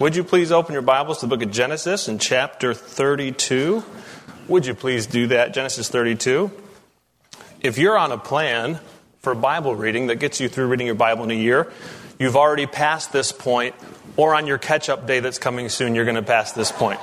Would you please open your Bibles to the book of Genesis in chapter 32? Would you please do that, Genesis 32? If you're on a plan for Bible reading that gets you through reading your Bible in a year, you've already passed this point, or on your catch-up day that's coming soon, you're going to pass this point.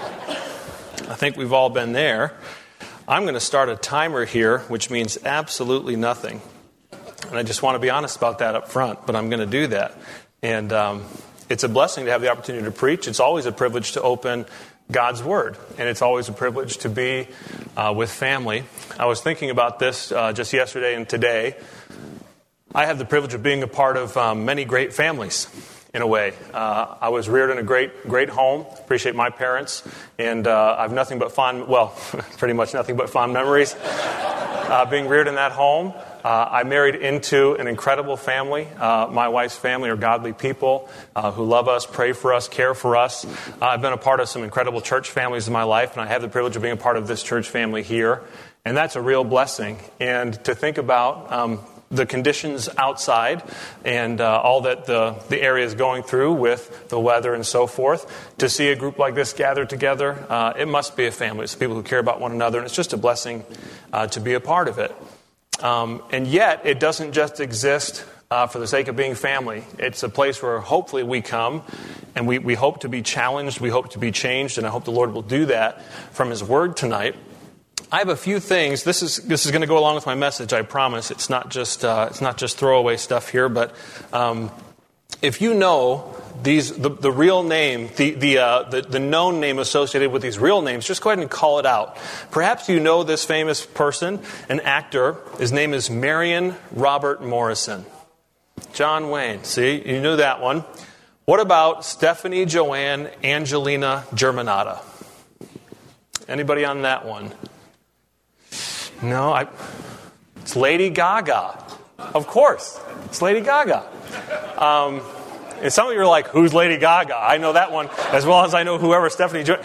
I think we've all been there. I'm going to start a timer here, which means absolutely nothing. And I just want to be honest about that up front, but I'm going to do that. And it's a blessing to have the opportunity to preach. It's always a privilege to open God's Word, and it's always a privilege to be with family. I was thinking about this just yesterday and today. I have the privilege of being a part of many great families, in a way. I was reared in a great home. Appreciate my parents, and I have pretty much nothing but fond memories being reared in that home. I married into an incredible family. My wife's family are godly people who love us, pray for us, care for us. I've been a part of some incredible church families in my life, and I have the privilege of being a part of this church family here. And that's a real blessing. And to think about the conditions outside and all that the area is going through with the weather and so forth, to see a group like this gathered together, it must be a family. It's people who care about one another, and it's just a blessing to be a part of it. And yet, it doesn't just exist for the sake of being family. It's a place where hopefully we come, and we hope to be challenged, we hope to be changed, and I hope the Lord will do that from His Word tonight. I have a few things. This is going to go along with my message, I promise. It's not just throwaway stuff here, but if you know the real name, the known name associated with these real names, just go ahead and call it out. Perhaps you know this famous person, an actor. His name is Marion Robert Morrison. John Wayne. See, you knew that one. What about Stephanie Joanne Angelina Germanotta? Anybody on that one? No, it's Lady Gaga. Of course, it's Lady Gaga. And some of you are like, who's Lady Gaga? I know that one as well as I know whoever Stephanie joined.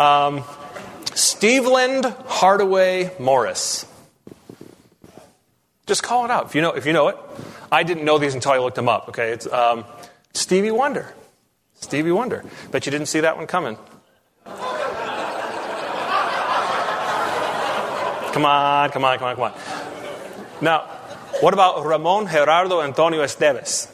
Steveland Hardaway Morris. Just call it out if you know it. I didn't know these until I looked them up. Okay, it's Stevie Wonder. Stevie Wonder. Bet you didn't see that one coming. Come on. Now, what about Ramon Gerardo Antonio Esteves?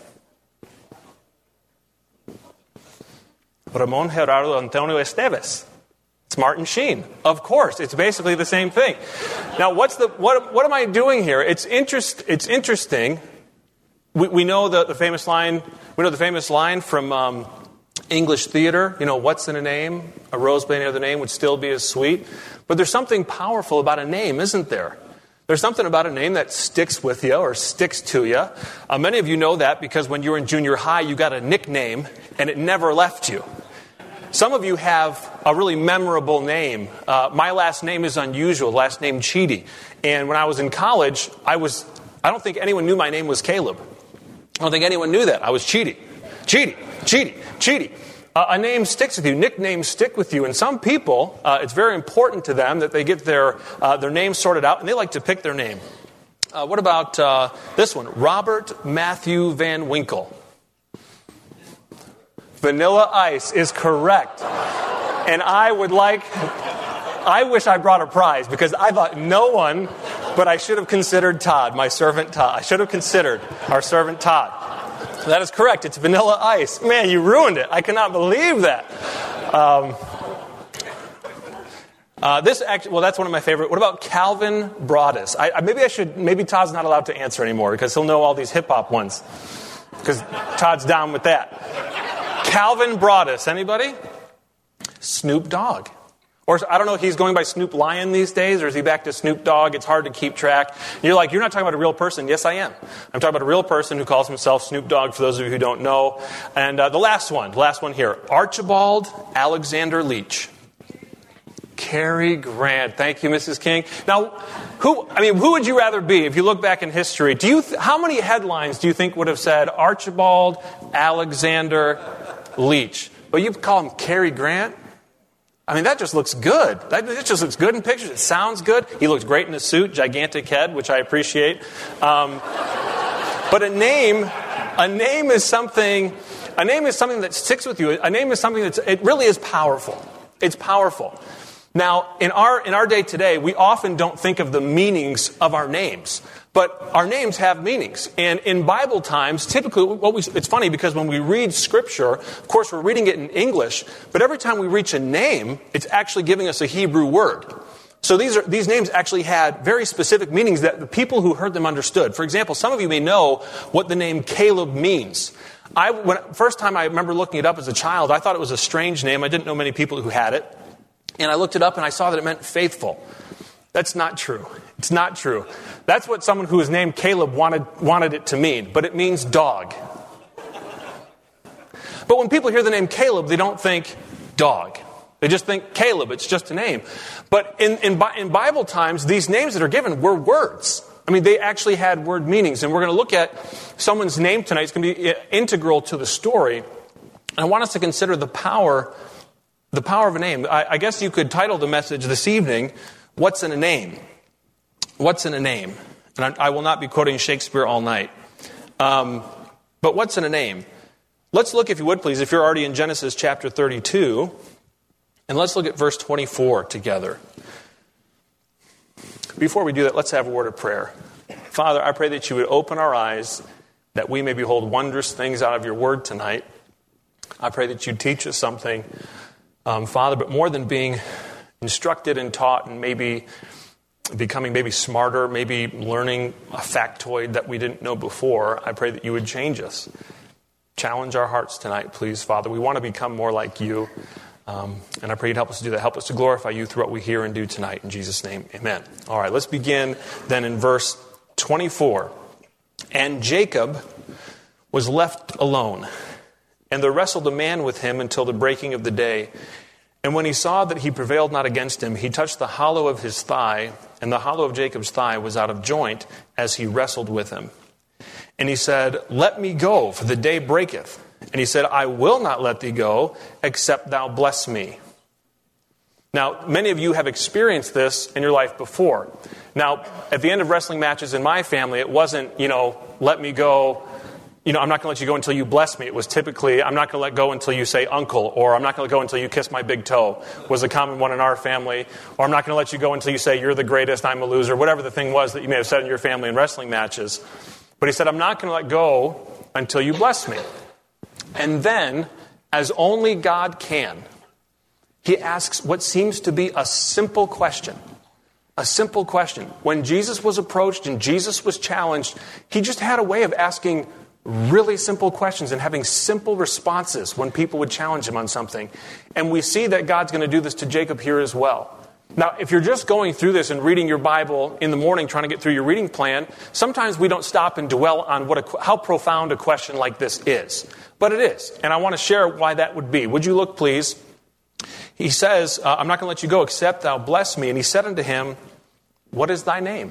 Ramon Gerardo Antonio Esteves. It's Martin Sheen. Of course, it's basically the same thing. Now, what am I doing here? It's interesting. We know the famous line. We know the famous line from English theater. You know, what's in a name? A rose by any other name would still be as sweet. But there's something powerful about a name, isn't there? There's something about a name that sticks with you or sticks to you. Many of you know that because when you were in junior high, you got a nickname and it never left you. Some of you have a really memorable name. My last name is unusual, last name Cheedy. And when I was in college, I don't think anyone knew my name was Caleb. I don't think anyone knew that. I was Cheedy. Cheedy. A name sticks with you. Nicknames stick with you. And some people, it's very important to them that they get their name sorted out, and they like to pick their name. What about this one? Robert Matthew Van Winkle. Vanilla Ice is correct. And I wish I brought a prize, because I thought no one, but I should have considered Todd, my servant Todd. I should have considered our servant Todd. That is correct. It's Vanilla Ice. Man, you ruined it. I cannot believe that. That's one of my favorite. What about Calvin Broadus? Maybe Todd's not allowed to answer anymore because he'll know all these hip-hop ones. Because Todd's down with that. Calvin Broadus. Anybody? Snoop Dogg. Or I don't know if he's going by Snoop Lion these days, or is he back to Snoop Dogg? It's hard to keep track. And you're like, you're not talking about a real person. Yes, I am. I'm talking about a real person who calls himself Snoop Dogg, for those of you who don't know. And the last one here, Archibald Alexander Leach. Cary Grant. Thank you, Mrs. King. Now, who would you rather be if you look back in history? How many headlines do you think would have said Archibald Alexander Leach? But you call him Cary Grant? I mean, that just looks good. That just looks good in pictures. It sounds good. He looks great in a suit, gigantic head, which I appreciate. But a name is something A name is something that sticks with you. A name is something it really is powerful. It's powerful. Now, in our day today, we often don't think of the meanings of our names. But our names have meanings. And in Bible times, typically, it's funny because when we read Scripture, of course, we're reading it in English, but every time we reach a name, it's actually giving us a Hebrew word. So these names actually had very specific meanings that the people who heard them understood. For example, some of you may know what the name Caleb means. First time I remember looking it up as a child, I thought it was a strange name. I didn't know many people who had it. And I looked it up and I saw that it meant faithful. That's not true. It's not true. That's what someone who was named Caleb wanted it to mean, but it means dog. But when people hear the name Caleb, they don't think dog. They just think Caleb. It's just a name. But in Bible times, these names that are given were words. I mean, they actually had word meanings. And we're going to look at someone's name tonight. It's going to be integral to the story. And I want us to consider the power of a name. I guess you could title the message this evening, What's in a Name? What's in a name? And I will not be quoting Shakespeare all night. But what's in a name? Let's look, if you would please, if you're already in Genesis chapter 32, and let's look at verse 24 together. Before we do that, let's have a word of prayer. Father, I pray that you would open our eyes, that we may behold wondrous things out of your word tonight. I pray that you'd teach us something, Father, but more than being instructed and taught and maybe becoming maybe smarter, maybe learning a factoid that we didn't know before, I pray that you would change us. Challenge our hearts tonight, please, Father. We want to become more like you. And I pray you'd help us to do that. Help us to glorify you through what we hear and do tonight. In Jesus' name, amen. All right, let's begin then in verse 24. And Jacob was left alone, and there wrestled a man with him until the breaking of the day. And when he saw that he prevailed not against him, he touched the hollow of his thigh, and the hollow of Jacob's thigh was out of joint as he wrestled with him. And he said, Let me go, for the day breaketh. And he said, I will not let thee go, except thou bless me. Now, many of you have experienced this in your life before. Now, at the end of wrestling matches in my family, it wasn't, let me go. I'm not going to let you go until you bless me. It was typically, I'm not going to let go until you say uncle, or I'm not going to go until you kiss my big toe, was a common one in our family. Or I'm not going to let you go until you say you're the greatest, I'm a loser, whatever the thing was that you may have said in your family in wrestling matches. But he said, I'm not going to let go until you bless me. And then, as only God can, he asks what seems to be a simple question. A simple question. When Jesus was approached and Jesus was challenged, he just had a way of asking really simple questions and having simple responses when people would challenge him on something. And we see that God's going to do this to Jacob here as well. Now, if you're just going through this and reading your Bible in the morning, trying to get through your reading plan, sometimes we don't stop and dwell on how profound a question like this is. But it is. And I want to share why that would be. Would you look, please? He says, I'm not going to let you go except thou bless me. And he said unto him, What is thy name?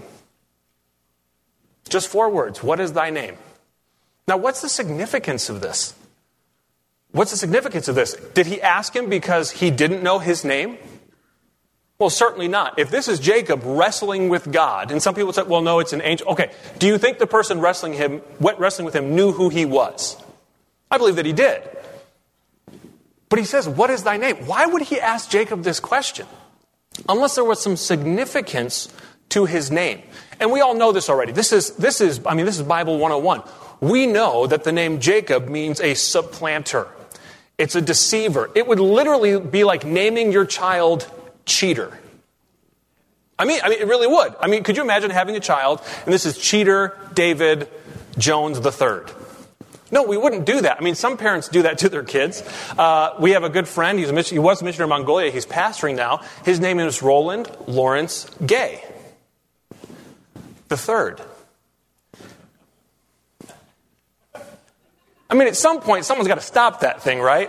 Just 4 words. What is thy name? Now, what's the significance of this? What's the significance of this? Did he ask him because he didn't know his name? Well, certainly not. If this is Jacob wrestling with God, and some people say, well, no, it's an angel. Okay, do you think the person wrestling with him knew who he was? I believe that he did. But he says, what is thy name? Why would he ask Jacob this question? Unless there was some significance to his name. And we all know this already. This is Bible 101. We know that the name Jacob means a supplanter. It's a deceiver. It would literally be like naming your child Cheater. I mean, it really would. I mean, could you imagine having a child, and this is Cheater David Jones III? No, we wouldn't do that. I mean, some parents do that to their kids. We have a good friend. He was a missionary in Mongolia. He's pastoring now. His name is Roland Lawrence Gay III. I mean, at some point, someone's got to stop that thing, right?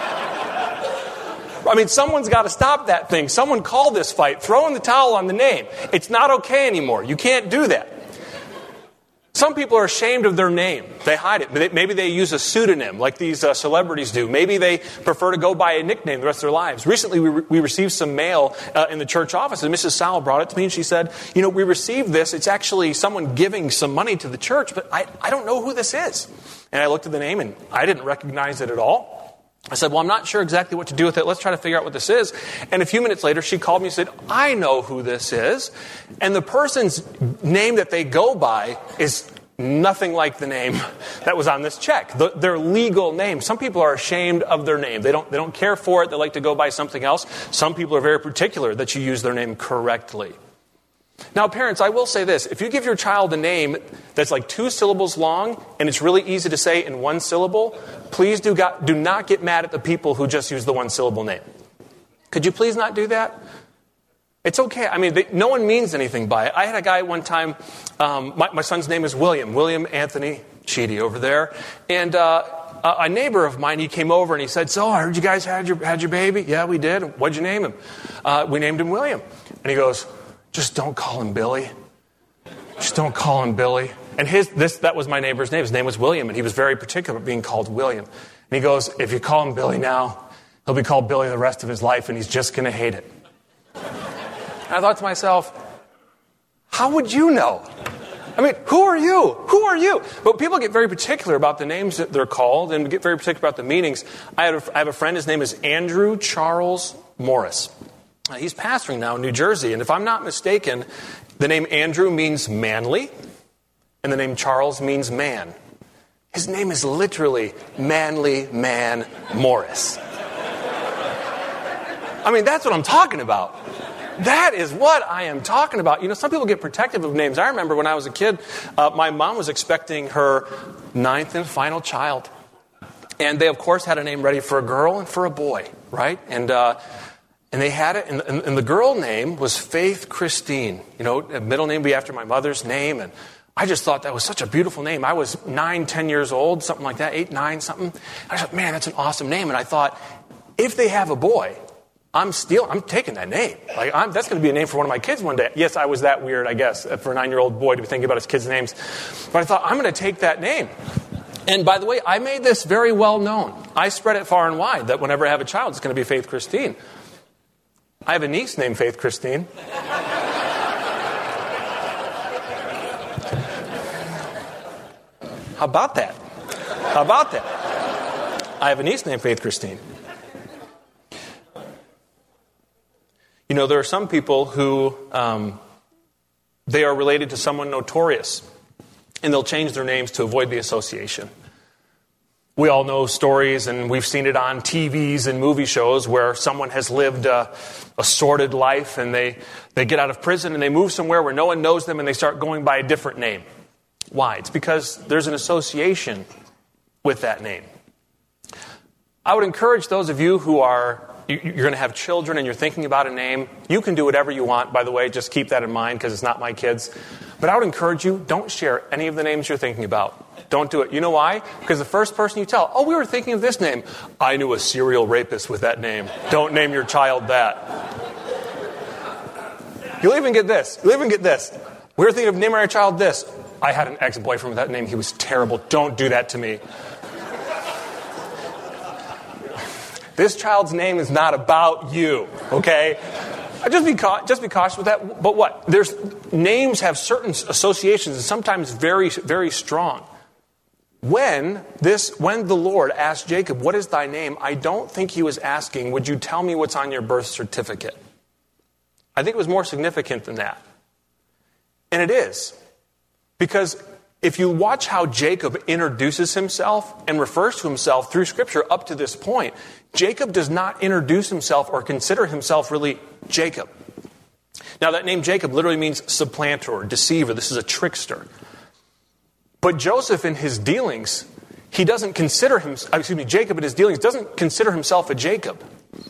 I mean, someone's got to stop that thing. Someone call this fight. Throw in the towel on the name. It's not okay anymore. You can't do that. Some people are ashamed of their name. They hide it. Maybe they use a pseudonym like these celebrities do. Maybe they prefer to go by a nickname the rest of their lives. Recently, we received some mail in the church office, and Mrs. Sowell brought it to me, and she said, we received this. It's actually someone giving some money to the church, but I don't know who this is. And I looked at the name, and I didn't recognize it at all. I said, well, I'm not sure exactly what to do with it. Let's try to figure out what this is. And a few minutes later, she called me and said, I know who this is. And the person's name that they go by is nothing like the name that was on this check. Their legal name. Some people are ashamed of their name. They don't care for it. They like to go by something else. Some people are very particular that you use their name correctly. Now, parents, I will say this. If you give your child a name that's like 2 syllables long and it's really easy to say in 1 syllable, please do not get mad at the people who just use the 1-syllable name. Could you please not do that? It's okay. I mean, no one means anything by it. I had a guy one time, my son's name is William Anthony Cheedy over there. And a neighbor of mine, he came over and he said, so I heard you guys had your baby. Yeah, we did. What'd you name him? We named him William. And he goes, just don't call him Billy. Just don't call him Billy. And that was my neighbor's name. His name was William, and he was very particular about being called William. And he goes, if you call him Billy now, he'll be called Billy the rest of his life, and he's just going to hate it. And I thought to myself, how would you know? I mean, who are you? Who are you? But people get very particular about the names that they're called and get very particular about the meanings. I have a friend, his name is Andrew Charles Morris. He's pastoring now in New Jersey, and if I'm not mistaken, the name Andrew means manly, and the name Charles means man. His name is literally Manly Man Morris. I mean, that's what I'm talking about. That is what I am talking about. Some people get protective of names. I remember when I was a kid, my mom was expecting her 9th and final child. And they, of course, had a name ready for a girl and for a boy, right? And they had it, and the girl name was Faith Christine. A middle name would be after my mother's name. And I just thought that was such a beautiful name. I was 9, 10 years old, something like that, 8, 9, something. I thought, man, that's an awesome name. And I thought, if they have a boy, I'm taking that name. That's going to be a name for one of my kids one day. Yes, I was that weird, I guess, for a 9-year-old boy to be thinking about his kids' names. But I thought, I'm going to take that name. And by the way, I made this very well known. I spread it far and wide that whenever I have a child, it's going to be Faith Christine. I have a niece named Faith Christine. How about that? I have a niece named Faith Christine. There are some people who they are related to someone notorious, and they'll change their names to avoid the association. We all know stories, and we've seen it on TVs and movie shows where someone has lived a sordid life, and they get out of prison, and they move somewhere where no one knows them, and they start going by a different name. Why? It's because there's an association with that name. I would encourage those of you who you're going to have children and you're thinking about a name. You can do whatever you want, by the way. Just keep that in mind because it's not my kids. But I would encourage you, don't share any of the names you're thinking about. Don't do it. You know why? Because the first person you tell, we were thinking of this name. I knew a serial rapist with that name. Don't name your child that. You'll even get this. We were thinking of naming our child this. I had an ex-boyfriend with that name. He was terrible. Don't do that to me. This child's name is not about you, okay? Just be cautious with that. But what? Names have certain associations, and sometimes very, very strong. When the Lord asked Jacob, what is thy name? I don't think he was asking, would you tell me what's on your birth certificate? I think it was more significant than that. And it is. Because if you watch how Jacob introduces himself and refers to himself through Scripture up to this point, Jacob does not introduce himself or consider himself really Jacob. Now, that name Jacob literally means supplanter or deceiver. This is a trickster. But Joseph in his dealings, Jacob in his dealings doesn't consider himself a Jacob.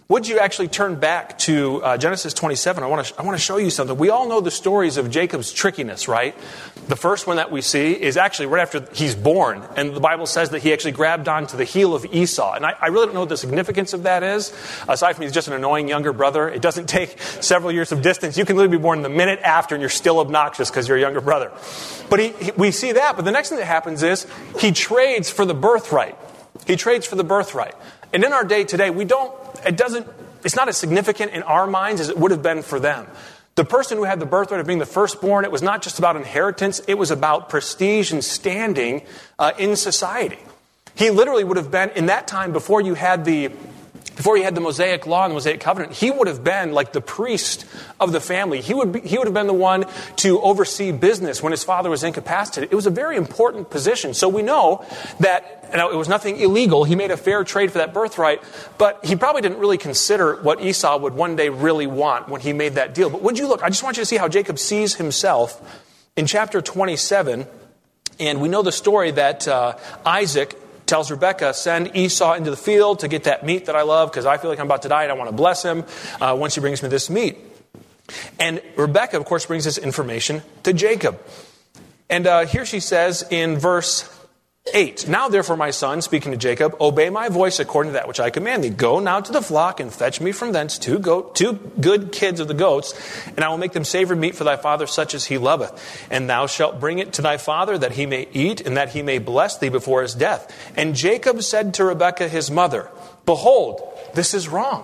Would you actually turn back to Genesis 27? I want to show you something. We all know the stories of Jacob's trickiness, right? The first one that we see is actually right after he's born. And the Bible says that he actually grabbed onto the heel of Esau. And I really don't know what the significance of that is. Aside from he's just an annoying younger brother. It doesn't take several years of distance. You can literally be born the minute after and you're still obnoxious because you're a younger brother. But we see that. But the next thing that happens is he trades for the birthright. He trades for the birthright. And in our day today, it's not as significant in our minds as it would have been for them. The person who had the birthright of being the firstborn, it was not just about inheritance, it was about prestige and standing in society. He literally would have been, in that time before you had the Mosaic Law and the Mosaic Covenant, he would have been like the priest of the family. He would have been the one to oversee business when his father was incapacitated. It was a very important position. So we know that it was nothing illegal. He made a fair trade for that birthright, but he probably didn't really consider what Esau would one day really want when he made that deal. But would you look, I just want you to see how Jacob sees himself in chapter 27. And we know the story that Isaac tells Rebekah, send Esau into the field to get that meat that I love because I feel like I'm about to die and I want to bless him once he brings me this meat. And Rebekah, of course, brings this information to Jacob. And here she says in verse 8, now therefore, my son, speaking to Jacob, obey my voice according to that which I command thee. Go now to the flock and fetch me from thence two good kids of the goats, and I will make them savory meat for thy father, such as he loveth. And thou shalt bring it to thy father, that he may eat, and that he may bless thee before his death. And Jacob said to Rebekah his mother, behold, this is wrong.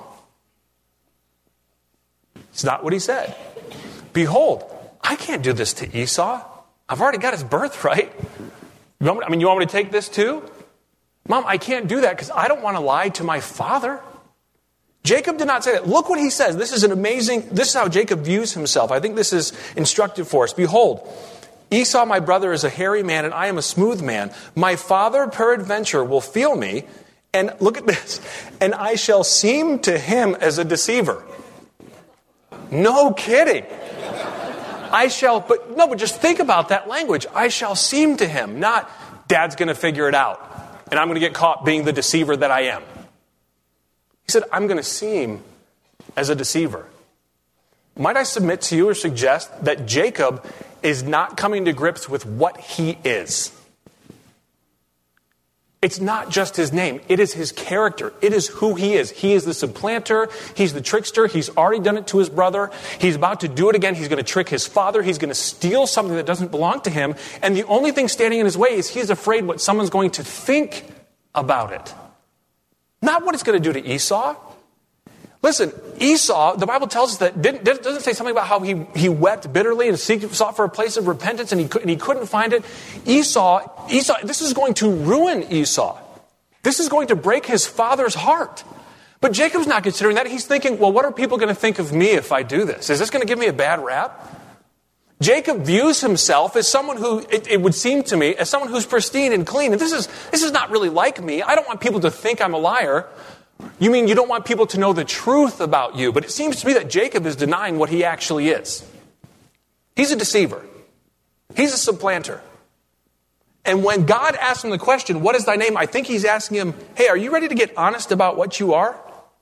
It's not what he said. Behold, I can't do this to Esau. I've already got his birthright. You want me to take this too? Mom, I can't do that because I don't want to lie to my father. Jacob did not say that. Look what he says. This is how Jacob views himself. I think this is instructive for us. Behold, Esau, my brother, is a hairy man, and I am a smooth man. My father, peradventure, will feel me, and look at this, and I shall seem to him as a deceiver. No kidding. But just think about that language. I shall seem to him, not Dad's going to figure it out, and I'm going to get caught being the deceiver that I am. He said, I'm going to seem as a deceiver. Might I submit to you or suggest that Jacob is not coming to grips with what he is? It's not just his name. It is his character. It is who he is. He is the supplanter. He's the trickster. He's already done it to his brother. He's about to do it again. He's going to trick his father. He's going to steal something that doesn't belong to him. And the only thing standing in his way is he's afraid what someone's going to think about it. Not what it's going to do to Esau. Listen, Esau, the Bible tells us that, doesn't say something about how he wept bitterly and sought for a place of repentance and he couldn't find it. Esau, this is going to ruin Esau. This is going to break his father's heart. But Jacob's not considering that. He's thinking, well, what are people going to think of me if I do this? Is this going to give me a bad rap? Jacob views himself as someone who, it would seem to me, as someone who's pristine and clean. And this is not really like me. I don't want people to think I'm a liar. You mean you don't want people to know the truth about you? But it seems to me that Jacob is denying what he actually is. He's a deceiver. He's a supplanter. And when God asks him the question, what is thy name? I think he's asking him, hey, are you ready to get honest about what you are?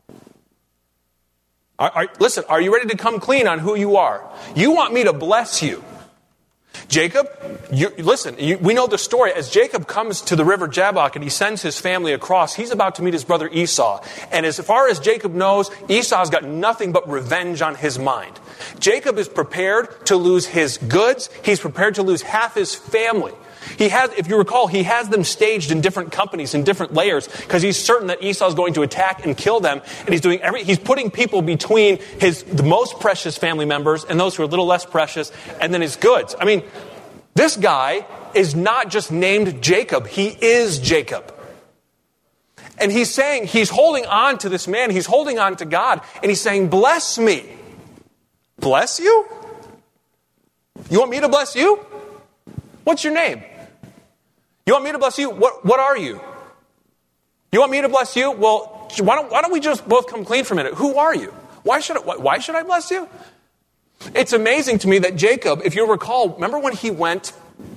Listen, are you ready to come clean on who you are? You want me to bless you. Jacob, we know the story. As Jacob comes to the river Jabbok and he sends his family across, he's about to meet his brother Esau. And as far as Jacob knows, Esau's got nothing but revenge on his mind. Jacob is prepared to lose his goods. He's prepared to lose half his family. If you recall, he has them staged in different companies, in different layers, because he's certain that Esau's going to attack and kill them. And he's putting people between the most precious family members and those who are a little less precious, and then his goods. I mean, this guy is not just named Jacob, he is Jacob. And he's saying, he's holding on to this man, he's holding on to God, and he's saying, bless me. Bless you? You want me to bless you? What's your name? You want me to bless you? What are you? You want me to bless you? Well, why don't we just both come clean for a minute? Who are you? Why should I bless you? It's amazing to me that Jacob, if you recall, remember when he went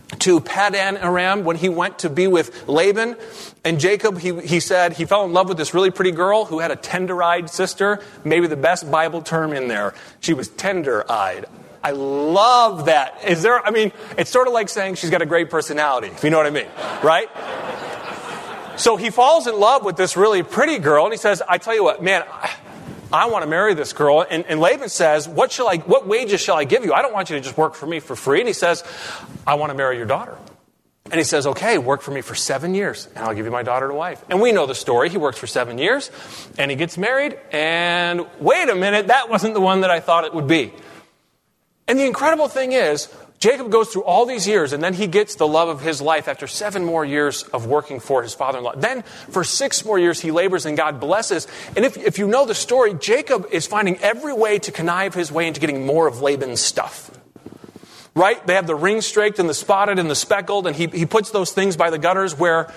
to Padan Aram when he went to be with Laban. And Jacob, he said he fell in love with this really pretty girl who had a tender-eyed sister. Maybe the best Bible term in there. She was tender-eyed. I love that. It's sort of like saying she's got a great personality, if you know what I mean, right? So he falls in love with this really pretty girl, and he says, I tell you what, man, I want to marry this girl. And Laban says, what wages shall I give you? I don't want you to just work for me for free. And he says, I want to marry your daughter. And he says, okay, work for me for 7 years, and I'll give you my daughter to wife. And we know the story. He works for 7 years, and he gets married, and wait a minute, that wasn't the one that I thought it would be. And the incredible thing is, Jacob goes through all these years, and then he gets the love of his life after 7 more years of working for his father-in-law. Then, for 6 more years, he labors and God blesses. And if you know the story, Jacob is finding every way to connive his way into getting more of Laban's stuff. Right? They have the ring straked and the spotted and the speckled, and he puts those things by the gutters where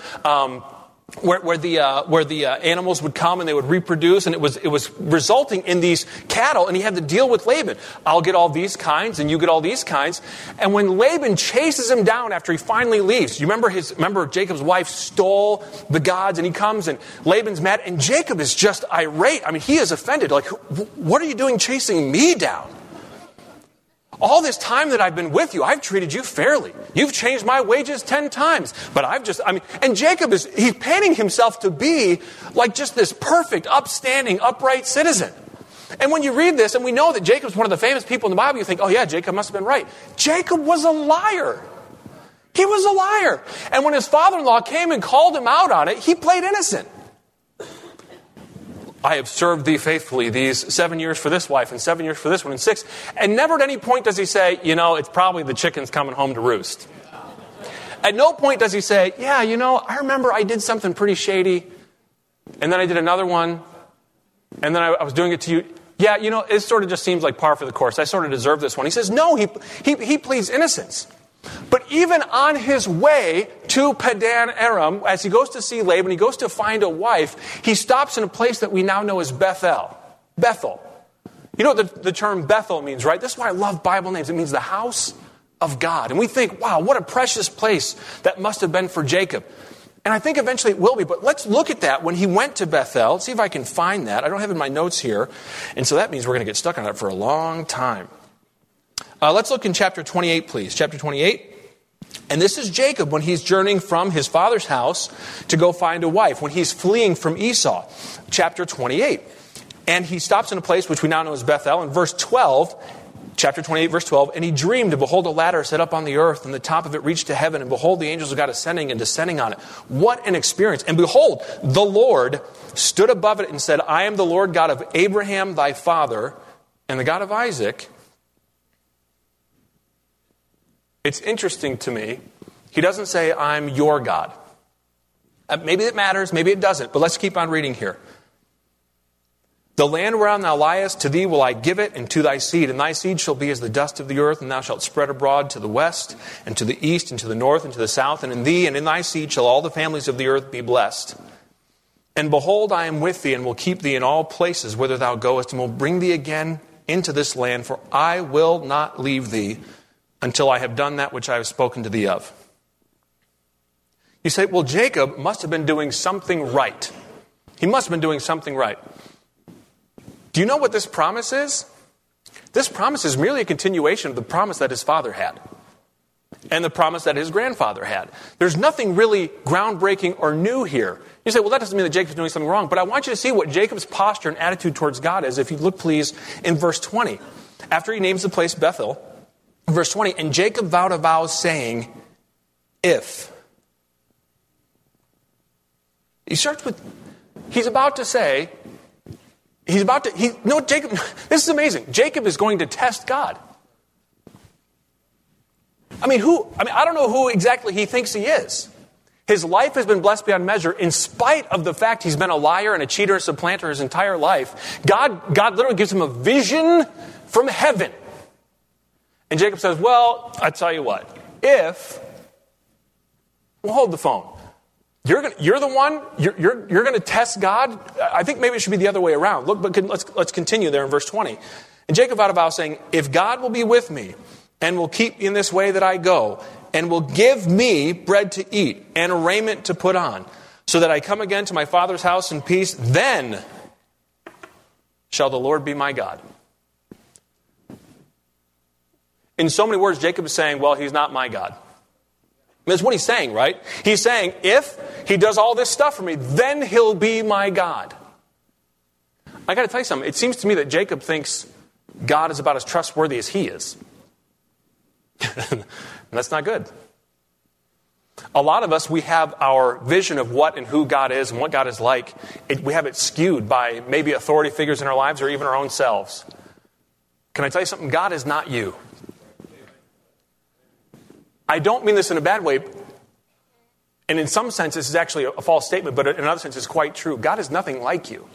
the animals would come and they would reproduce, and it was resulting in these cattle, and he had to deal with Laban. I'll get all these kinds, and you get all these kinds. And when Laban chases him down after he finally leaves, you remember Jacob's wife stole the gods, and he comes, and Laban's mad, and Jacob is just irate. He is offended. Like, what are you doing chasing me down? All this time that I've been with you, I've treated you fairly. You've changed my wages 10 times. But and Jacob he's painting himself to be like just this perfect, upstanding, upright citizen. And when you read this, and we know that Jacob's one of the famous people in the Bible, you think, oh yeah, Jacob must have been right. Jacob was a liar. He was a liar. And when his father-in-law came and called him out on it, he played innocent. I have served thee faithfully these 7 years for this wife and 7 years for this one and 6. And never at any point does he say, it's probably the chickens coming home to roost. At no point does he say, I remember I did something pretty shady. And then I did another one. And then I was doing it to you. Yeah, it sort of just seems like par for the course. I sort of deserve this one. He says, no, he pleads innocence. But even on his way to Padan Aram, as he goes to see Laban, he goes to find a wife, he stops in a place that we now know as Bethel. Bethel. You know what the term Bethel means, right? This is why I love Bible names. It means the house of God. And we think, wow, what a precious place that must have been for Jacob. And I think eventually it will be. But let's look at that when he went to Bethel. Let's see if I can find that. I don't have it in my notes here. And so that means we're going to get stuck on it for a long time. Let's look in chapter 28, please. Chapter 28. And this is Jacob when he's journeying from his father's house to go find a wife, when he's fleeing from Esau. Chapter 28. And he stops in a place which we now know as Bethel. In verse 12, chapter 28, verse 12, and he dreamed, and behold, a ladder set up on the earth, and the top of it reached to heaven, and behold, the angels of God ascending and descending on it. What an experience. And behold, the Lord stood above it and said, I am the Lord God of Abraham thy father, and the God of Isaac. It's interesting to me. He doesn't say, I'm your God. Maybe it matters, maybe it doesn't, but let's keep on reading here. The land whereon thou liest, to thee will I give it, and to thy seed. And thy seed shall be as the dust of the earth, and thou shalt spread abroad to the west, and to the east, and to the north, and to the south. And in thee and in thy seed shall all the families of the earth be blessed. And behold, I am with thee, and will keep thee in all places whither thou goest, and will bring thee again into this land, for I will not leave thee until I have done that which I have spoken to thee of. You say, well, Jacob must have been doing something right. He must have been doing something right. Do you know what this promise is? This promise is merely a continuation of the promise that his father had and the promise that his grandfather had. There's nothing really groundbreaking or new here. You say, well, that doesn't mean that Jacob's doing something wrong, but I want you to see what Jacob's posture and attitude towards God is. If you look, please, in verse 20. After he names the place Bethel, verse 20, and Jacob vowed a vow saying, if. He starts with, Jacob, this is amazing. Jacob is going to test God. I don't know who exactly he thinks he is. His life has been blessed beyond measure in spite of the fact he's been a liar and a cheater and supplanter his entire life. God literally gives him a vision from heaven. And Jacob says, well, I tell you what, we'll hold the phone. You're the one. You're going to test God. I think maybe it should be the other way around. Look, but let's continue there in verse 20. And Jacob vowed a vow saying, if God will be with me and will keep me in this way that I go, and will give me bread to eat and raiment to put on, so that I come again to my father's house in peace. Then shall the Lord be my God. In so many words, Jacob is saying, well, he's not my God. That's what he's saying, right? He's saying, if he does all this stuff for me, then he'll be my God. I got to tell you something. It seems to me that Jacob thinks God is about as trustworthy as he is. And that's not good. A lot of us, we have our vision of what and who God is and what God is like. We have it skewed by maybe authority figures in our lives or even our own selves. Can I tell you something? God is not you. I don't mean this in a bad way. And in some sense, this is actually a false statement, but in another sense, it's quite true. God is nothing like you.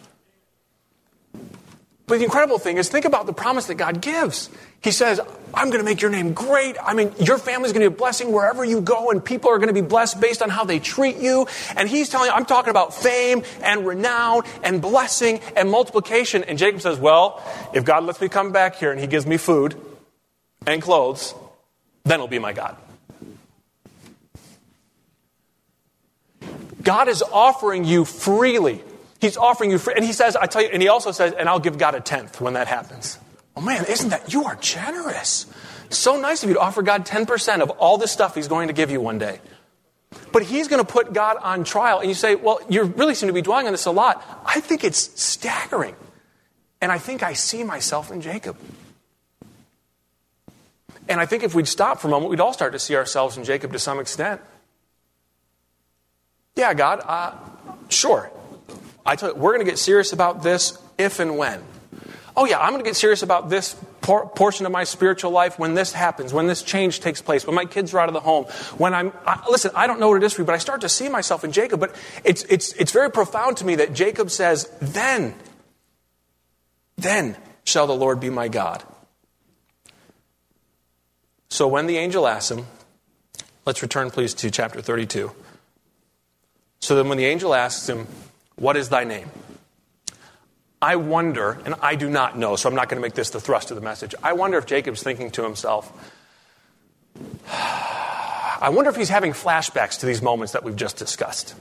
But the incredible thing is, think about the promise that God gives. He says, I'm going to make your name great. I mean, your family's going to be a blessing wherever you go, and people are going to be blessed based on how they treat you. And he's telling you, I'm talking about fame and renown and blessing and multiplication. And Jacob says, well, if God lets me come back here and he gives me food and clothes, then he'll be my God. God is offering you freely. He's offering you free. And he says, I tell you, and he also says, and I'll give God a tenth when that happens. Oh man, isn't that, you are generous. So nice of you to offer God 10% of all this stuff he's going to give you one day. But he's going to put God on trial. And you say, well, you really seem to be dwelling on this a lot. I think it's staggering. And I think I see myself in Jacob. And I think if we'd stop for a moment, we'd all start to see ourselves in Jacob to some extent. Yeah, God, sure. I tell you, we're going to get serious about this if and when. Oh yeah, I'm going to get serious about this portion of my spiritual life when this happens, when this change takes place, when my kids are out of the home, when listen, I don't know what it is for you, but I start to see myself in Jacob. But it's very profound to me that Jacob says, then shall the Lord be my God. So when the angel asks him, let's return please to chapter 32. So then when the angel asks him, what is thy name? I wonder, and I do not know, so I'm not going to make this the thrust of the message. I wonder if Jacob's thinking to himself, I wonder if he's having flashbacks to these moments that we've just discussed.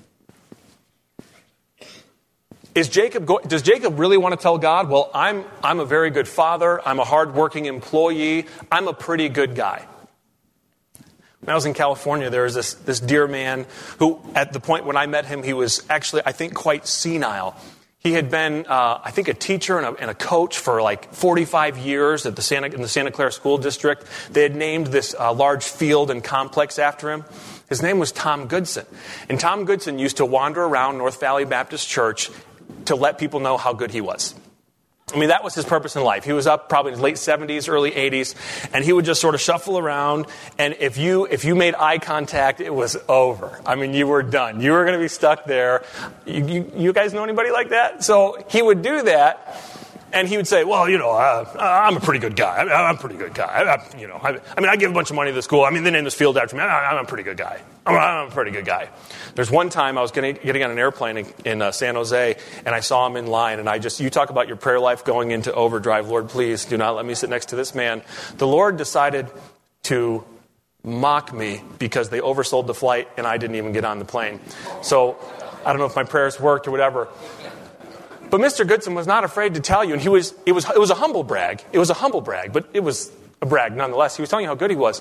Does Jacob really want to tell God, well, I'm a very good father, I'm a hardworking employee, I'm a pretty good guy? When I was in California, there was this dear man who, at the point when I met him, he was actually, I think, quite senile. He had been, I think, a teacher and a coach for like 45 years in the Santa Clara School District. They had named this large field and complex after him. His name was Tom Goodson. And Tom Goodson used to wander around North Valley Baptist Church to let people know how good he was. I mean, that was his purpose in life. He was up probably in his late 70s, early 80s, and he would just sort of shuffle around, and if you made eye contact, it was over. I mean, you were done. You were going to be stuck there. You guys know anybody like that? So he would do that, and he would say, well, I'm a pretty good guy. I'm a pretty good guy. I give a bunch of money to the school. I mean, they named this field after me. I'm a pretty good guy. I'm a pretty good guy. There's one time I was getting on an airplane in San Jose, and I saw him in line, and you talk about your prayer life going into overdrive. Lord, please do not let me sit next to this man. The Lord decided to mock me because they oversold the flight, and I didn't even get on the plane. So I don't know if my prayers worked or whatever. But Mr. Goodson was not afraid to tell you, and it was a humble brag. It was a humble brag, but it was a brag nonetheless. He was telling you how good he was.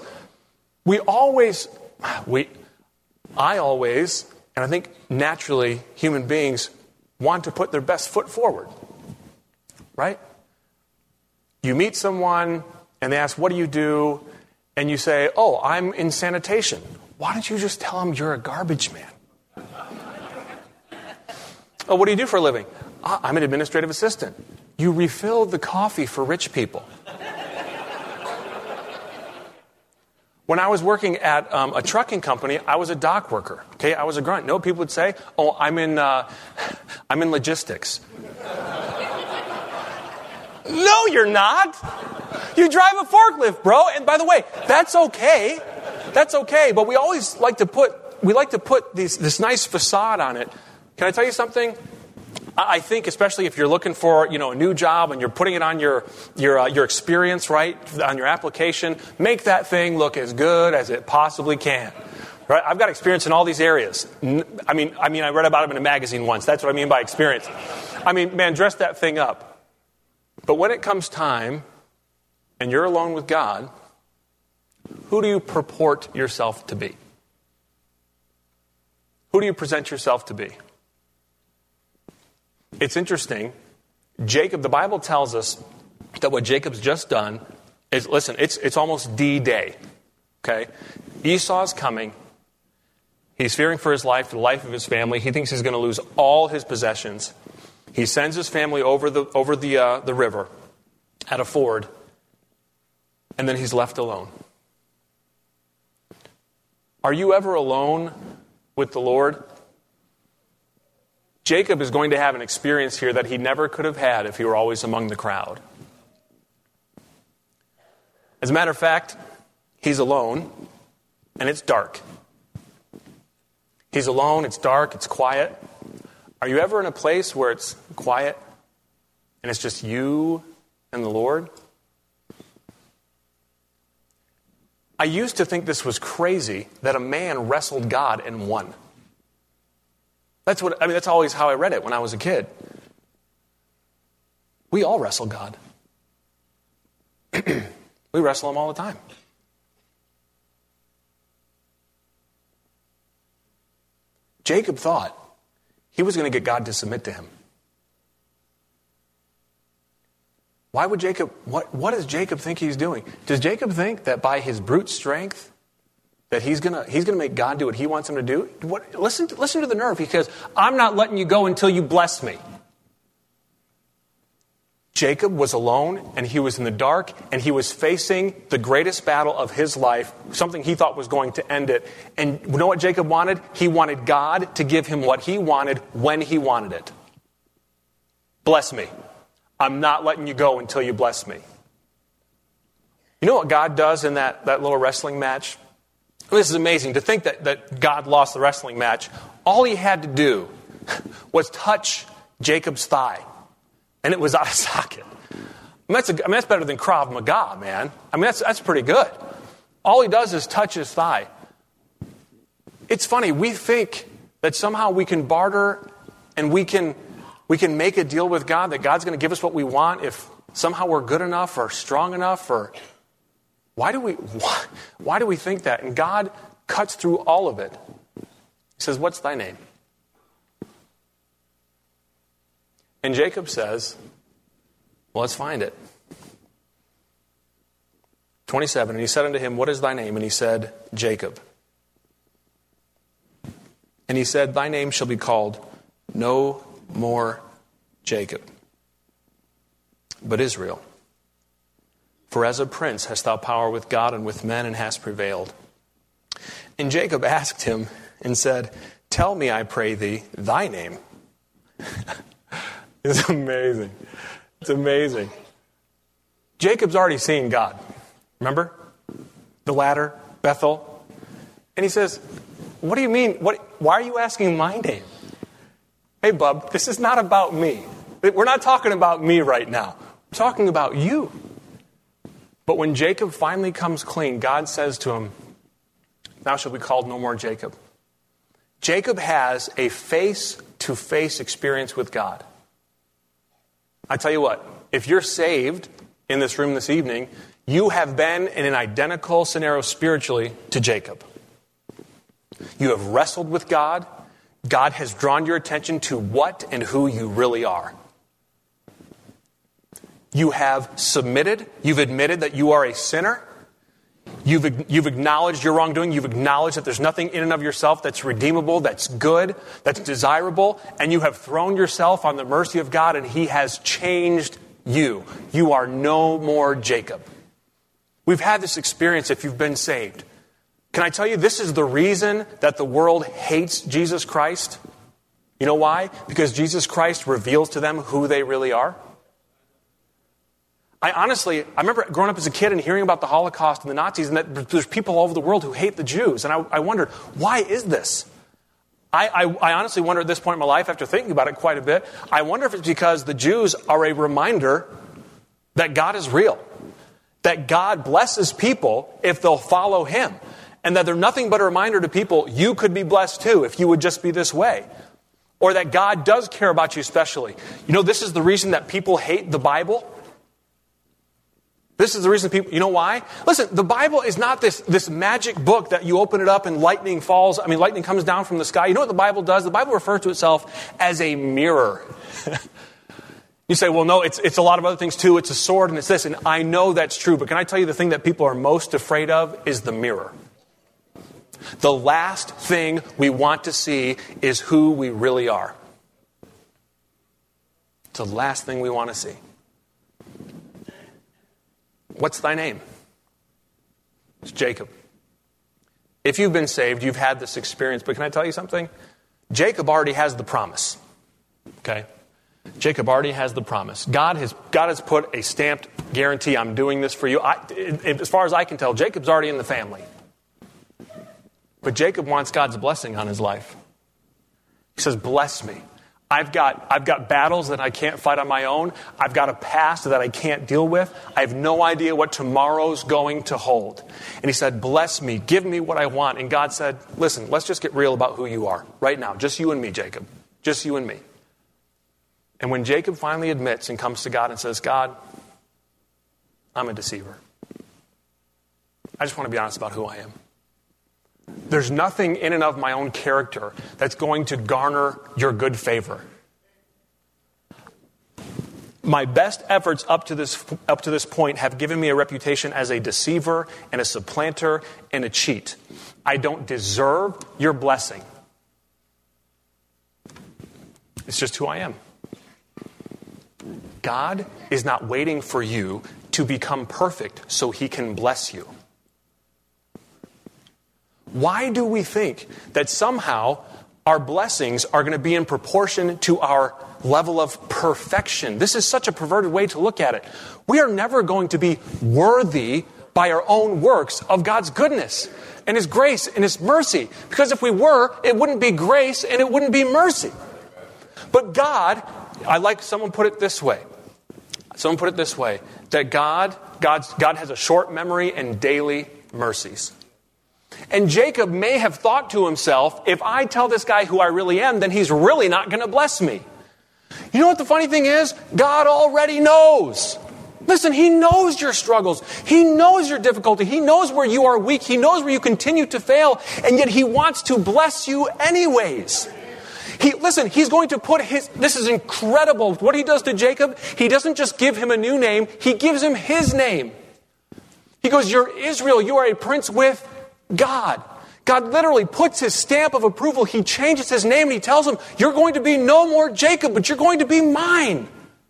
I always, and I think naturally human beings want to put their best foot forward, right? You meet someone and they ask, what do you do? And you say, oh, I'm in sanitation. Why don't you just tell them you're a garbage man? Oh, what do you do for a living? I'm an administrative assistant. You refill the coffee for rich people. When I was working at a trucking company, I was a dock worker. Okay, I was a grunt. No, people would say, "Oh, I'm in logistics." No, you're not. You drive a forklift, bro. And by the way, that's okay. That's okay. But we always like to put this nice facade on it. Can I tell you something? I think, especially if you're looking for, a new job and you're putting it on your experience, right, on your application, make that thing look as good as it possibly can. Right? I've got experience in all these areas. I read about them in a magazine once. That's what I mean by experience. Man, dress that thing up. But when it comes time and you're alone with God, who do you purport yourself to be? Who do you present yourself to be? It's interesting. Jacob, the Bible tells us that what Jacob's just done is, listen, it's almost D-Day. Okay? Esau's coming. He's fearing for his life, the life of his family. He thinks he's going to lose all his possessions. He sends his family over the river at a ford, and then he's left alone. Are you ever alone with the Lord? Jacob is going to have an experience here that he never could have had if he were always among the crowd. As a matter of fact, he's alone, and it's dark. He's alone, it's dark, it's quiet. Are you ever in a place where it's quiet, and it's just you and the Lord? I used to think this was crazy that a man wrestled God and won. That's always how I read it when I was a kid. We all wrestle God. We wrestle him all the time. Jacob thought he was going to get God to submit to him. Why would Jacob, what does Jacob think he's doing? Does Jacob think that by his brute strength that he's going to make God do what he wants him to do? Listen to the nerve. He says, I'm not letting you go until you bless me. Jacob was alone, and he was in the dark, and he was facing the greatest battle of his life, something he thought was going to end it. And you know what Jacob wanted? He wanted God to give him what he wanted when he wanted it. Bless me. I'm not letting you go until you bless me. You know what God does in that little wrestling match? This is amazing. To think that God lost the wrestling match, all he had to do was touch Jacob's thigh, and it was out of socket. That's better than Krav Maga, man. That's pretty good. All he does is touch his thigh. It's funny. We think that somehow we can barter and we can make a deal with God, that God's going to give us what we want if somehow we're good enough or strong enough. Or why do we think that? And God cuts through all of it. He says, "What's thy name?" And Jacob says, "Well, let's find it." 27, and he said unto him, "What is thy name?" And he said, "Jacob." And he said, "Thy name shall be called no more Jacob, but Israel. For as a prince hast thou power with God and with men, and hast prevailed." And Jacob asked him and said, "Tell me, I pray thee, thy name." It's amazing. It's amazing. Jacob's already seen God. Remember? The ladder, Bethel. And he says, "What do you mean? Why are you asking my name?" Hey, bub, this is not about me. We're not talking about me right now. We're talking about you. But when Jacob finally comes clean, God says to him, "Thou shalt be called no more Jacob." Jacob has a face-to-face experience with God. I tell you what, if you're saved in this room this evening, you have been in an identical scenario spiritually to Jacob. You have wrestled with God. God has drawn your attention to what and who you really are. You have submitted. You've admitted that you are a sinner. You've acknowledged your wrongdoing. You've acknowledged that there's nothing in and of yourself that's redeemable, that's good, that's desirable. And you have thrown yourself on the mercy of God, and He has changed you. You are no more Jacob. We've had this experience if you've been saved. Can I tell you, this is the reason that the world hates Jesus Christ? You know why? Because Jesus Christ reveals to them who they really are. I remember growing up as a kid and hearing about the Holocaust and the Nazis, and that there's people all over the world who hate the Jews. And I wondered, why is this? I honestly wonder at this point in my life, after thinking about it quite a bit, I wonder if it's because the Jews are a reminder that God is real, that God blesses people if they'll follow him, and that they're nothing but a reminder to people, you could be blessed too if you would just be this way. Or that God does care about you especially. You know, this is the reason that people hate the Bible. This is the reason people, you know why? Listen, the Bible is not this magic book that you open it up and lightning comes down from the sky. You know what the Bible does? The Bible refers to itself as a mirror. You say, well, no, it's a lot of other things too. It's a sword and it's this. And I know that's true. But can I tell you the thing that people are most afraid of is the mirror. The last thing we want to see is who we really are. It's the last thing we want to see. What's thy name? It's Jacob. If you've been saved, you've had this experience. But can I tell you something? Jacob already has the promise. Okay? Jacob already has the promise. God has put a stamped guarantee, I'm doing this for you. As far as I can tell, Jacob's already in the family. But Jacob wants God's blessing on his life. He says, bless me. I've got battles that I can't fight on my own. I've got a past that I can't deal with. I have no idea what tomorrow's going to hold. And he said, bless me. Give me what I want. And God said, listen, let's just get real about who you are right now. Just you and me, Jacob. Just you and me. And when Jacob finally admits and comes to God and says, God, I'm a deceiver. I just want to be honest about who I am. There's nothing in and of my own character that's going to garner your good favor. My best efforts up to this point have given me a reputation as a deceiver and a supplanter and a cheat. I don't deserve your blessing. It's just who I am. God is not waiting for you to become perfect so he can bless you. Why do we think that somehow our blessings are going to be in proportion to our level of perfection? This is such a perverted way to look at it. We are never going to be worthy by our own works of God's goodness and his grace and his mercy. Because if we were, it wouldn't be grace and it wouldn't be mercy. But God, someone put it this way. That God has a short memory and daily mercies. And Jacob may have thought to himself, if I tell this guy who I really am, then he's really not going to bless me. You know what the funny thing is? God already knows. Listen, he knows your struggles. He knows your difficulty. He knows where you are weak. He knows where you continue to fail. And yet he wants to bless you anyways. He's going to put this is incredible. What he does to Jacob, he doesn't just give him a new name. He gives him his name. He goes, you're Israel. You are a prince with God. God literally puts his stamp of approval. He changes his name and he tells him, you're going to be no more Jacob, but you're going to be mine.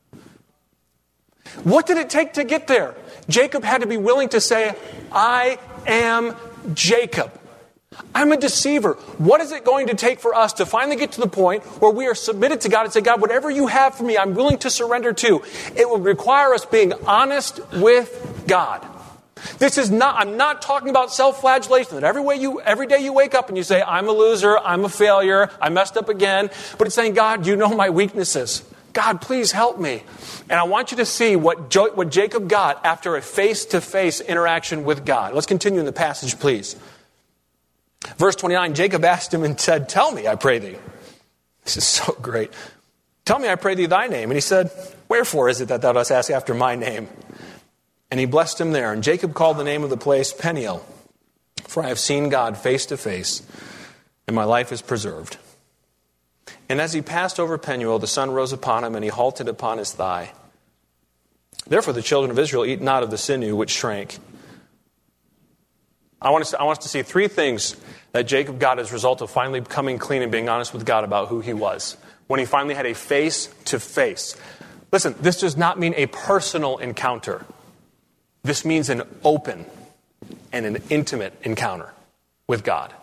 What did it take to get there? Jacob had to be willing to say, I am Jacob. I'm a deceiver. What is it going to take for us to finally get to the point where we are submitted to God and say, God, whatever you have for me, I'm willing to surrender to. It will require us being honest with God. I'm not talking about self-flagellation, that every day you wake up and you say, I'm a loser, I'm a failure, I messed up again. But it's saying, God, you know my weaknesses. God, please help me. And I want you to see what Jacob got after a face-to-face interaction with God. Let's continue in the passage, please. Verse 29, Jacob asked him and said, tell me, I pray thee. This is so great. Tell me, I pray thee, thy name. And he said, wherefore is it that thou dost ask after my name? And he blessed him there. And Jacob called the name of the place Peniel, for I have seen God face to face, and my life is preserved. And as he passed over Peniel, the sun rose upon him, and he halted upon his thigh. Therefore the children of Israel eat not of the sinew which shrank. I want us to see three things that Jacob got as a result of finally becoming clean and being honest with God about who he was. When he finally had a face-to-face. Listen, this does not mean a personal encounter. This means an open and an intimate encounter with God.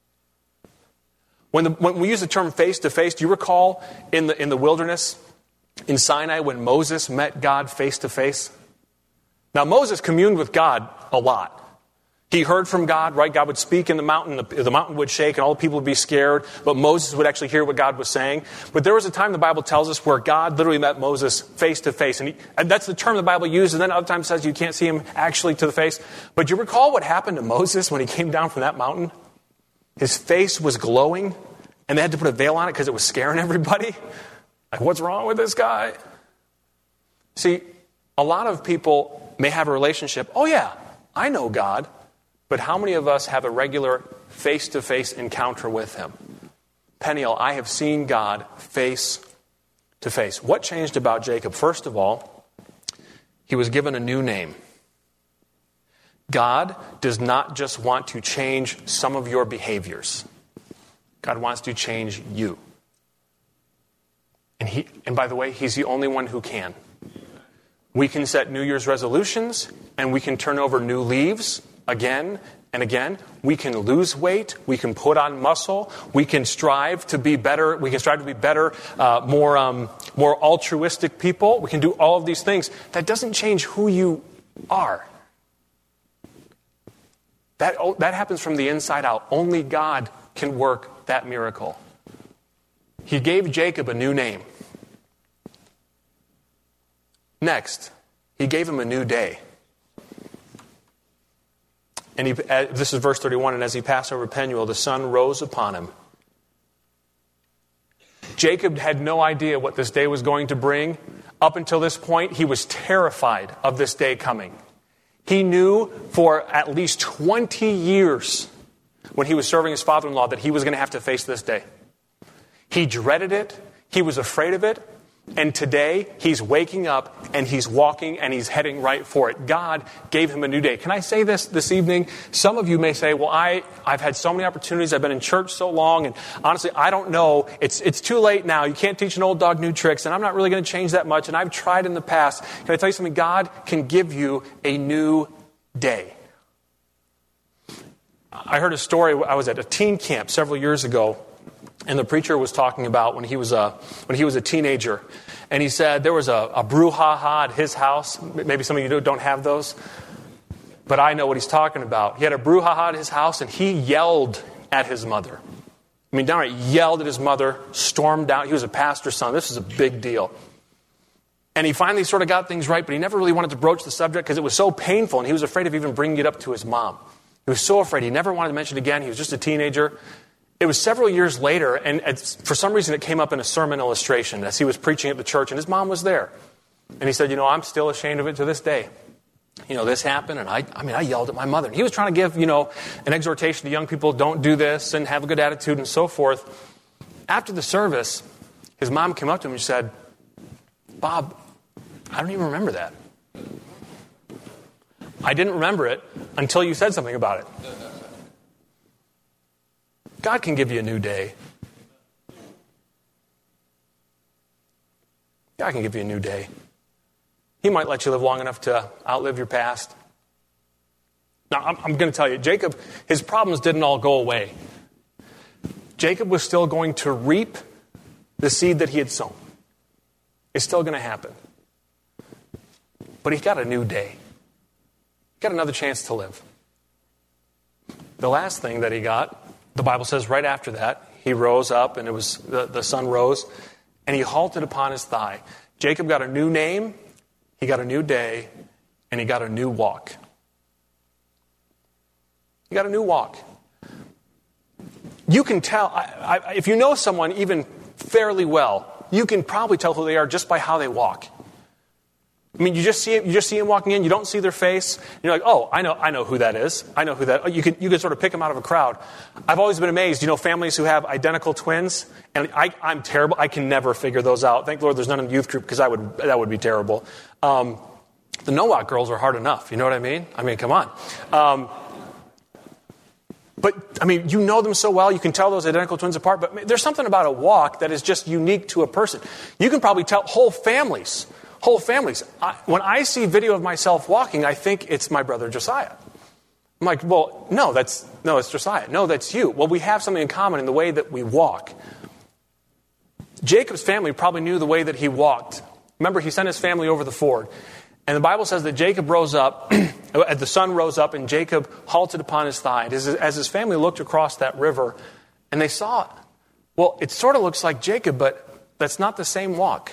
When we use the term face-to-face, do you recall in the wilderness, in Sinai, when Moses met God face-to-face? Now, Moses communed with God a lot. He heard from God, right? God would speak in the mountain, the mountain would shake, and all the people would be scared, but Moses would actually hear what God was saying. But there was a time, the Bible tells us, where God literally met Moses face to face. And that's the term the Bible uses, and then other times it says you can't see him actually to the face. But do you recall what happened to Moses when he came down from that mountain? His face was glowing, and they had to put a veil on it because it was scaring everybody. Like, what's wrong with this guy? See, a lot of people may have a relationship. Oh yeah, I know God. But how many of us have a regular face-to-face encounter with him? Peniel, I have seen God face to face. What changed about Jacob? First of all, he was given a new name. God does not just want to change some of your behaviors. God wants to change you. And by the way, he's the only one who can. We can set New Year's resolutions, and we can turn over new leaves again and again. We can lose weight. We can put on muscle. We can strive to be better. We can strive to be better, more altruistic people. We can do all of these things. That doesn't change who you are. That happens from the inside out. Only God can work that miracle. He gave Jacob a new name. Next, he gave him a new day. And this is verse 31, and as he passed over Penuel, the sun rose upon him. Jacob had no idea what this day was going to bring. Up until this point, he was terrified of this day coming. He knew for at least 20 years when he was serving his father-in-law that he was going to have to face this day. He dreaded it. He was afraid of it. And today, he's waking up and he's walking and he's heading right for it. God gave him a new day. Can I say this evening? Some of you may say, well, I've had so many opportunities. I've been in church so long. And honestly, I don't know. It's too late now. You can't teach an old dog new tricks. And I'm not really going to change that much. And I've tried in the past. Can I tell you something? God can give you a new day. I heard a story. I was at a teen camp several years ago. And the preacher was talking about when he was a teenager. And he said there was a brouhaha at his house. Maybe some of you don't have those. But I know what he's talking about. He had a brouhaha at his house, and he yelled at his mother. I mean, downright yelled at his mother, stormed out. He was a pastor's son. This was a big deal. And he finally sort of got things right, but he never really wanted to broach the subject because it was so painful, and he was afraid of even bringing it up to his mom. He was so afraid. He never wanted to mention it again. He was just a teenager. It was several years later, and for some reason it came up in a sermon illustration as he was preaching at the church, and his mom was there. And he said, I'm still ashamed of it to this day. This happened, and I yelled at my mother. And he was trying to give, an exhortation to young people, don't do this, and have a good attitude, and so forth. After the service, his mom came up to him and said, Bob, I don't even remember that. I didn't remember it until you said something about it. God can give you a new day. God can give you a new day. He might let you live long enough to outlive your past. Now, I'm going to tell you, Jacob, his problems didn't all go away. Jacob was still going to reap the seed that he had sown. It's still going to happen. But he got a new day. He got another chance to live. The last thing that he got, the Bible says right after that, he rose up, and it was the sun rose, and he halted upon his thigh. Jacob got a new name, he got a new day, and he got a new walk. He got a new walk. You can tell, if you know someone even fairly well, you can probably tell who they are just by how they walk. I mean, you just see him walking in. You don't see their face. You're like, oh, I know who that is. I know who that. You can sort of pick them out of a crowd. I've always been amazed. families who have identical twins, and I'm terrible. I can never figure those out. Thank the Lord, there's none in the youth group because that would be terrible. The Nowak girls are hard enough. You know what I mean? I mean, come on. But you know them so well. You can tell those identical twins apart. But there's something about a walk that is just unique to a person. You can probably tell whole families. When I see video of myself walking, I think it's my brother Josiah. I'm like, well, no, it's Josiah. No, that's you. Well, we have something in common in the way that we walk. Jacob's family probably knew the way that he walked. Remember, he sent his family over the ford. And the Bible says that Jacob rose up, the sun rose up, and Jacob halted upon his thigh. As his family looked across that river, and they saw, well, it sort of looks like Jacob, but that's not the same walk.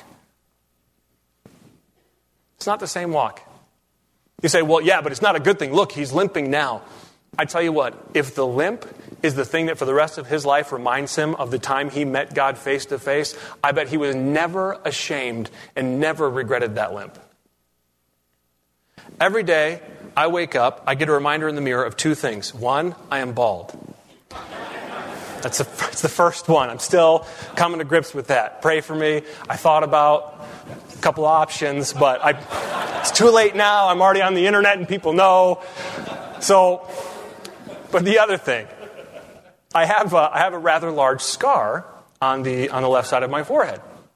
It's not the same walk. You say, well, yeah, but it's not a good thing. Look, he's limping now. I tell you what, if the limp is the thing that for the rest of his life reminds him of the time he met God face to face, I bet he was never ashamed and never regretted that limp. Every day I wake up, I get a reminder in the mirror of two things. One, I am bald. That's the first one. I'm still coming to grips with that. Pray for me. I thought about a couple options, but it's too late now. I'm already on the internet and people know. So, but the other thing, I have a rather large scar on the left side of my forehead.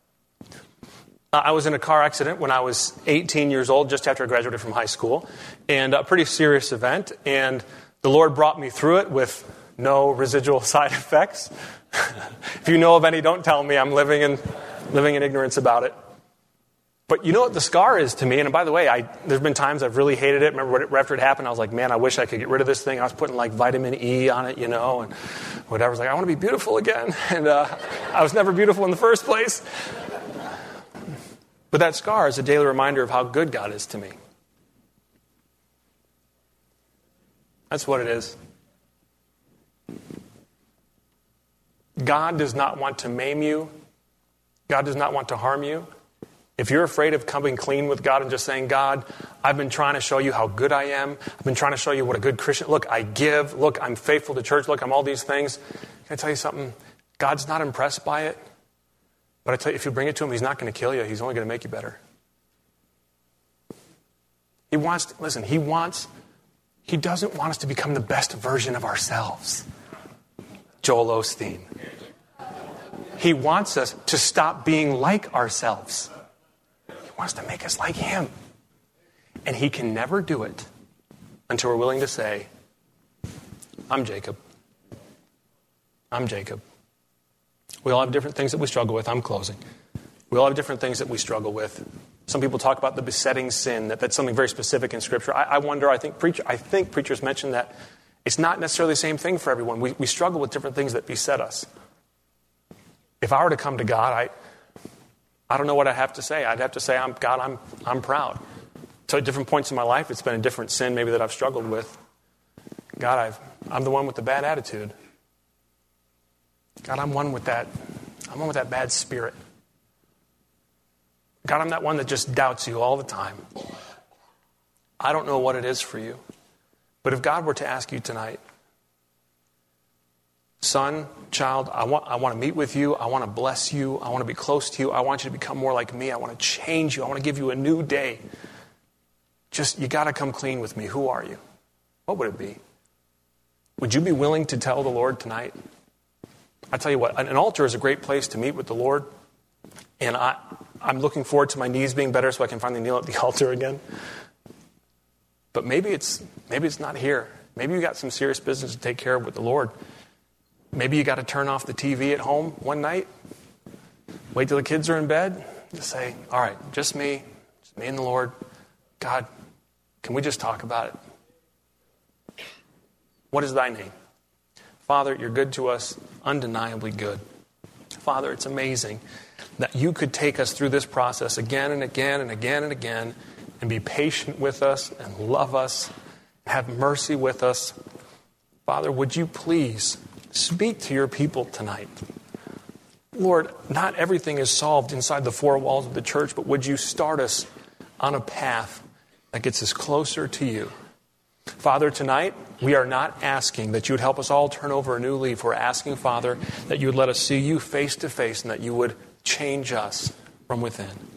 I was in a car accident when I was 18 years old, just after I graduated from high school, and a pretty serious event. And the Lord brought me through it with no residual side effects. If you know of any, don't tell me. I'm living in ignorance about it. But you know what the scar is to me? And by the way, there's been times I've really hated it. Remember after it happened, I was like, man, I wish I could get rid of this thing. I was putting like vitamin E on it, and whatever. I was like, I want to be beautiful again. And I was never beautiful in the first place. But that scar is a daily reminder of how good God is to me. That's what it is. God does not want to maim you. God does not want to harm you. If you're afraid of coming clean with God and just saying, God, I've been trying to show you how good I am. I've been trying to show you what a good Christian. Look, I give. Look, I'm faithful to church. Look, I'm all these things. Can I tell you something? God's not impressed by it. But I tell you, if you bring it to him, he's not going to kill you. He's only going to make you better. He doesn't want us to become the best version of ourselves. Joel Osteen. He wants us to stop being like ourselves. He wants to make us like him. And he can never do it until we're willing to say, I'm Jacob. I'm Jacob. We all have different things that we struggle with. I'm closing. We all have different things that we struggle with. Some people talk about the besetting sin, that's something very specific in Scripture. I wonder, I think preachers mention that it's not necessarily the same thing for everyone. We struggle with different things that beset us. If I were to come to God, I don't know what I'd have to say. I'd have to say, God, I'm proud. So at different points in my life, it's been a different sin maybe that I've struggled with. God, I'm the one with the bad attitude. God, I'm one with that bad spirit. God, I'm that one that just doubts you all the time. I don't know what it is for you. But if God were to ask you tonight, son, child, I want to meet with you. I want to bless you. I want to be close to you. I want you to become more like me. I want to change you. I want to give you a new day. You got to come clean with me. Who are you? What would it be? Would you be willing to tell the Lord tonight? I tell you what, an altar is a great place to meet with the Lord. And I'm looking forward to my knees being better so I can finally kneel at the altar again. But maybe it's not here. Maybe you got some serious business to take care of with the Lord. Maybe you got to turn off the TV at home one night. Wait till the kids are in bed. Just say, all right, just me and the Lord. God, can we just talk about it? What is thy name? Father, you're good to us, undeniably good. Father, it's amazing that you could take us through this process again and again and again and again and be patient with us and love us, have mercy with us. Father, would you please speak to your people tonight? Lord, not everything is solved inside the four walls of the church, but would you start us on a path that gets us closer to you? Father, tonight, we are not asking that you would help us all turn over a new leaf. We're asking, Father, that you would let us see you face to face and that you would change us from within.